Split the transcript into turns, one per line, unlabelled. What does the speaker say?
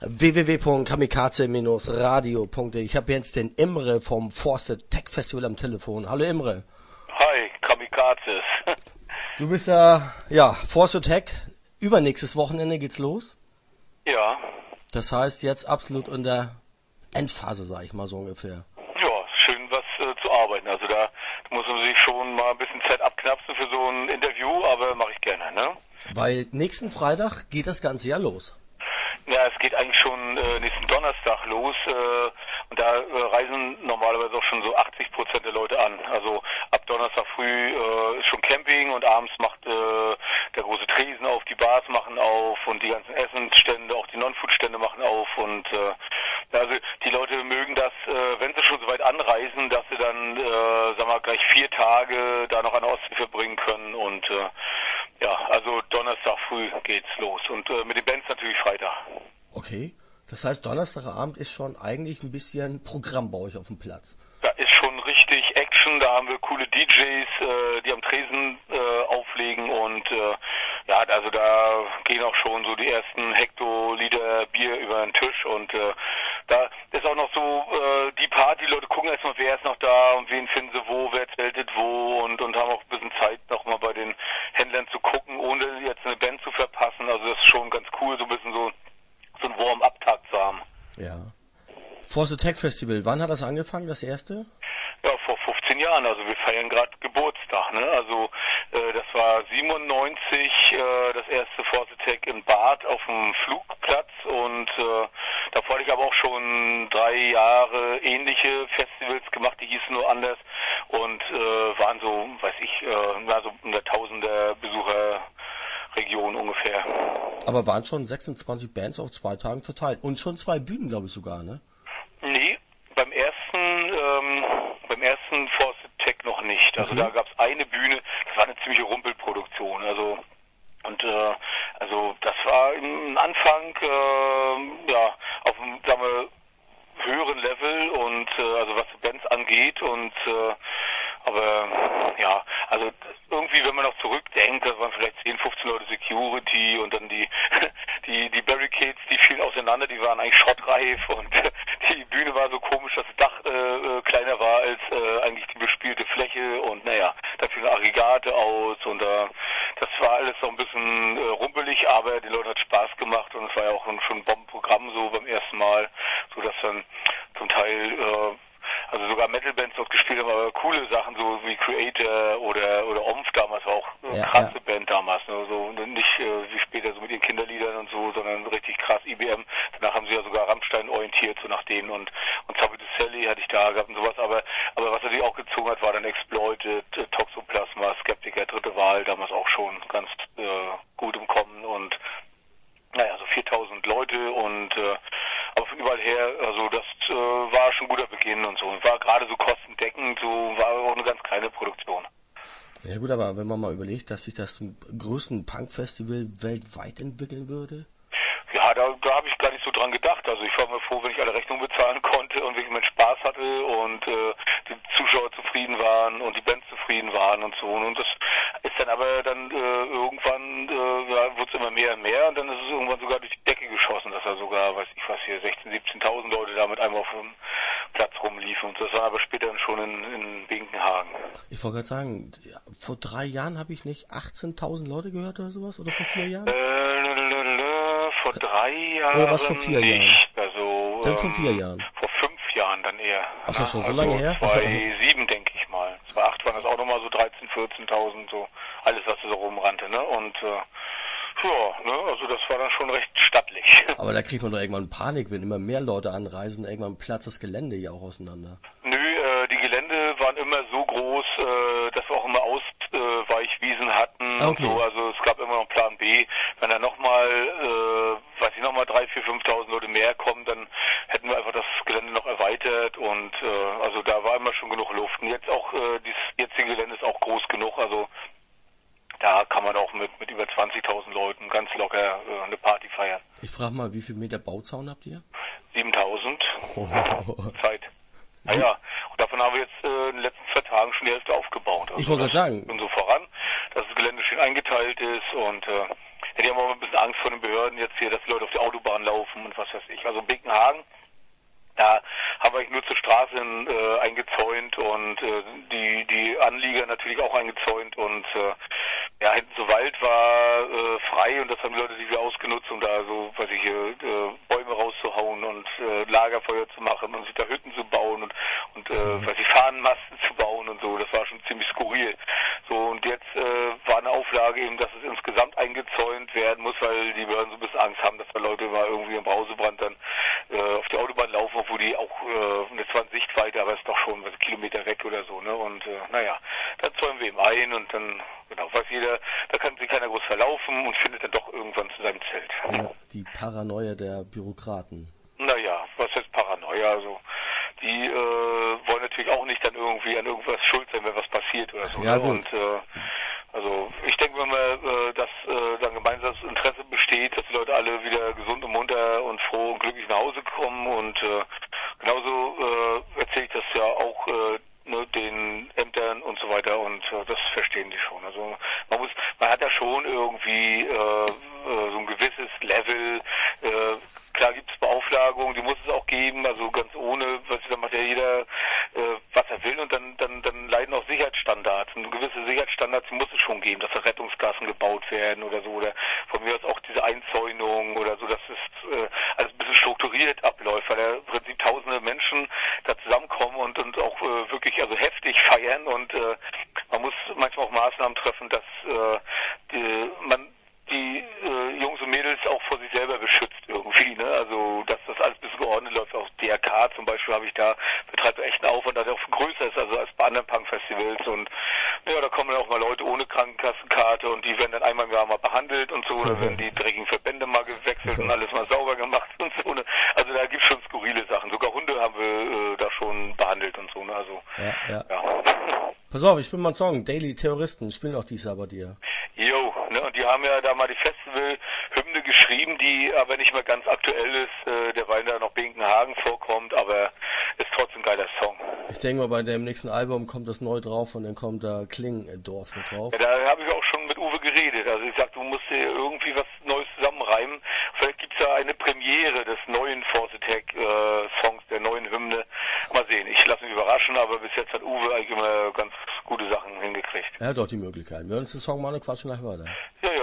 www.kamikaze-radio.de. Ich habe jetzt den Imre vom Force Tech Festival am Telefon. Hallo Imre.
Hi, Kamikazes.
Du bist Force Tech. Übernächstes Wochenende geht's los.
Ja.
Das heißt jetzt absolut in der Endphase, sag ich mal so ungefähr.
Ja, schön was zu arbeiten. Also da muss man sich schon mal ein bisschen Zeit abknapsen für so ein Interview, aber mache ich gerne, ne? Weil
nächsten Freitag geht das Ganze ja los.
Ja, es geht eigentlich schon nächsten Donnerstag los und da reisen normalerweise auch schon so 80% der Leute an. Also ab Donnerstag früh ist schon Camping und abends macht der große Tresen auf, die Bars machen auf und die ganzen Essensstände, auch die Non-Food-Stände machen auf und also die Leute mögen das, wenn sie schon so weit anreisen, dass sie dann, gleich 4 Tage da noch an der Ostsee verbringen können und also Donnerstag früh geht's los und mit den Bands natürlich Freitag.
Okay, das heißt Donnerstagabend ist schon eigentlich ein bisschen Programm bei euch auf dem Platz.
Da ist schon richtig Action, da haben wir coole DJs, die am Tresen auflegen und also da gehen auch schon so die ersten Hektoliter Bier über den Tisch und da ist auch noch so die Party, die Leute gucken erstmal, wer ist noch da und wen finden sie wo, wer zeltet wo und haben auch ein bisschen Zeit noch mal bei den Händlern zu gucken, ohne jetzt eine Band zu verpassen. Also das ist schon ganz cool, so ein bisschen so ein Warm-up-Tag zu haben.
Ja. Force Tech Festival, wann hat das angefangen, das erste?
Ja, vor 15 Jahren, also wir feiern gerade Geburtstag, ne? Also das war 97 das erste Force Tech in Bad auf dem Flugplatz und davor hatte ich aber auch schon 3 Jahre ähnliche Festivals gemacht, die hießen nur anders und waren so, so in der Tausender Besucherregion ungefähr.
Aber waren schon 26 Bands auf 2 Tagen verteilt und schon 2 Bühnen, glaube ich sogar, ne?
Nee, beim ersten Force Tech noch nicht. Also da gab es eine Bühne, das war eine ziemliche Rumpelproduktion. Also das war im Anfang auf einem, höheren Level und also was Bands angeht und also irgendwie, wenn man noch zurückdenkt, das waren vielleicht 10, 15 Leute Security und dann die Barricades, die fielen auseinander, die waren eigentlich schottreif und die Bühne war so komisch, dass das Dach kleiner war als eigentlich die bespielte Fläche und da fielen Aggregate aus und das war alles so ein bisschen rumpelig, aber den Leuten hat Spaß gemacht und es war ja auch schon ein Bombenprogramm so beim ersten Mal, so dass dann zum Teil also sogar Metal-Bands dort gespielt haben, aber coole Sachen, so wie Creator oder Omf damals war auch eine krasse Band damals, ne? So nicht wie später so mit den Kinderliedern und so, sondern richtig krass IBM. Danach haben sie ja sogar Rammstein orientiert, so nach denen und Zabby Sally hatte ich da gehabt und sowas, aber was natürlich auch gezogen hat, war dann Exploited, Toxoplasma, Skeptiker, dritte Wahl, damals auch schon ganz gut im Kommen und so 4000 Leute und aber von überall her, also das war schon ein guter Beginn und so. War gerade so kostendeckend, so war auch eine ganz kleine Produktion.
Ja gut, aber wenn man mal überlegt, dass sich das zum größten Punk-Festival weltweit entwickeln würde?
Ja, da habe ich gar nicht so dran gedacht. Also ich war mir froh, wenn ich alle Rechnungen bezahlen konnte und wirklich meinen Spaß hatte und die Zuschauer zufrieden waren und die Bands zufrieden waren und so. Und das ist dann aber dann irgendwann wurde es immer mehr und mehr und dann ist es irgendwann sogar durch die Decke geschossen, dass da sogar, 16.000, 17.000 Leute da mit einmal auf dem Platz rumliefen. Und das war aber später dann schon in Binkenhagen.
Ich wollte gerade sagen, vor 3 Jahren habe ich nicht 18.000 Leute gehört oder sowas? Oder vor 4 Jahren?
Vor 3 Jahren
oder was vor 4
nicht. Jahren? Also,
dann vor 4 Jahren?
Vor 5 Jahren dann eher.
Ach, das ist schon so lange her?
2007 denke ich mal. 2008 waren das auch nochmal so 13.000, 14.000, so alles, was so rumrannte, ne? Und also das war dann schon recht stattlich.
Aber da kriegt man doch irgendwann Panik, wenn immer mehr Leute anreisen, irgendwann platzt das Gelände ja auch auseinander.
Nö, die Gelände waren immer so groß, dass wir auch immer Ausweichwiesen hatten und so, also es gab immer noch Plan B. Wenn da nochmal 3.000, 4.000, 5.000 Leute mehr kommen, dann hätten wir einfach das Gelände noch erweitert und also da war immer schon genug Luft. Und jetzt auch, dieses jetzige Gelände ist auch groß genug, also da kann man auch mit über 20.000 Leuten ganz locker eine Party feiern.
Ich frage mal, wie viel Meter Bauzaun habt ihr?
7.000. Zeit. Ja, und davon haben wir jetzt in den letzten 2 Tagen schon die Hälfte aufgebaut. Also
ich wollte gerade sagen.
Und so voran, dass das Gelände schön eingeteilt ist und Ja, die haben auch ein bisschen Angst vor den Behörden jetzt hier, dass die Leute auf die Autobahn laufen und was weiß ich. Also Bekenhagen, da haben wir eigentlich nur zur Straße eingezäunt und die Anlieger natürlich auch eingezäunt und ja, hinten so Wald war frei und das haben die Leute sich wieder ausgenutzt, um da so, weiß ich, Bäume rauszuhauen und Lagerfeuer zu machen und sich da Hütten zu bauen und weiß ich, Fahnenmasten zu bauen und so. Das war schon ziemlich skurril. So, und jetzt war eine Auflage eben, dass es insgesamt eingezäunt werden muss, weil die Behörden so ein bisschen Angst haben, dass da Leute mal irgendwie im Brausebrand dann auf die Autobahn laufen, obwohl die auch eine 20 Sichtweite, aber ist doch schon Kilometer weg oder so, ne? Und naja, dann zäunen wir eben ein und dann, genau, weiß jeder, da kann sich keiner groß verlaufen und findet dann doch irgendwann zu seinem Zelt.
Ja, die Paranoia der Bürokraten.
Naja, was heißt Paranoia? Also die wollen natürlich auch nicht dann irgendwie an irgendwas schuld sein, wenn was passiert oder so.
Ja,
ne? Und also ich denke, wenn man dass dann gemeinsames Interesse besteht, dass die Leute alle wieder gesund und munter und froh und glücklich nach Hause kommen und genauso erzähle ich das ja auch ne, den Ämtern und so weiter und das verstehen die schon. Also man hat ja schon irgendwie so ein gewisses Level. Klar gibt es Beauflagungen, die muss es auch geben, also ganz ohne, da macht ja jeder, was er will und dann leiden auch Sicherheitsstandards. Und gewisse Sicherheitsstandards muss es schon geben, dass da Rettungsgassen gebaut werden oder so, oder von mir aus auch diese Einzäunung oder so, dass es alles ein bisschen strukturiert abläuft, weil da im Prinzip tausende Menschen da zusammenkommen und auch wirklich also heftig feiern und man muss manchmal auch Maßnahmen treffen, dass man die Jungs und Mädels auch vor sich selber beschützt irgendwie, ne? Also dass das alles ein bisschen geordnet läuft. Auch DRK zum Beispiel betreibt echt einen Aufwand, der auch größer ist also als bei anderen Punk-Festivals und ja, da kommen dann auch mal Leute ohne Krankenkassenkarte und die werden dann einmal im Jahr mal behandelt und so, da werden die dreckigen Verbände mal gewechselt und alles mal sauber gemacht und so, ne? Also da gibt's schon skurrile Sachen. Sogar Hunde haben wir da schon behandelt und so, ne? Also ja.
Pass auf, ich spiele mal einen Song. Daily Terroristen spielen auch dies Jahr bei dir.
Jo, ne, und die haben ja da mal die Festival-Hymne geschrieben, die aber nicht mehr ganz aktuell ist, derweil da noch Bekenhagen vorkommt, aber ist trotzdem ein geiler Song.
Ich denke mal, bei dem nächsten Album kommt das neu drauf und dann kommt da Klingendorf mit drauf.
Ja, da habe ich auch schon mit Uwe geredet. Also ich sag, du musst dir irgendwie was Neues zusammenreimen. Vielleicht gibt's ja eine Premiere des neuen Force Attack Songs, der neuen Hymne. Mal sehen, ich lasse mich überraschen, aber bis jetzt hat Uwe eigentlich immer ganz gute Sachen hingekriegt.
Er hat doch die Möglichkeit. Wir hören uns den Song mal und quatschen gleich weiter.
Ja,